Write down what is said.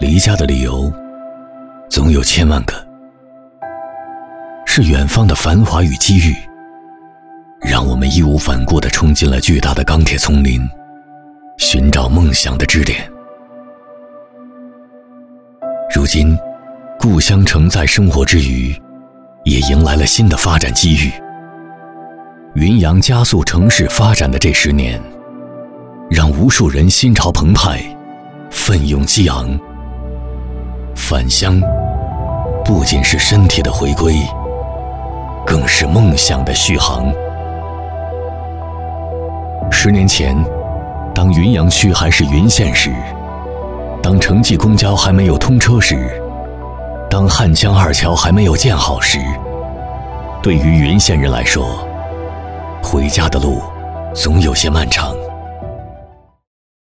离家的理由总有千万个，是远方的繁华与机遇，让我们义无反顾地冲进了巨大的钢铁丛林，寻找梦想的支点。如今，故乡城在生活之余，也迎来了新的发展机遇。云阳加速城市发展的这10年，让无数人心潮澎湃，奋勇激昂。返乡不仅是身体的回归，更是梦想的续航。10年前，当云阳区还是云县时，当城际公交还没有通车时，当汉江2桥还没有建好时，对于云县人来说，回家的路总有些漫长。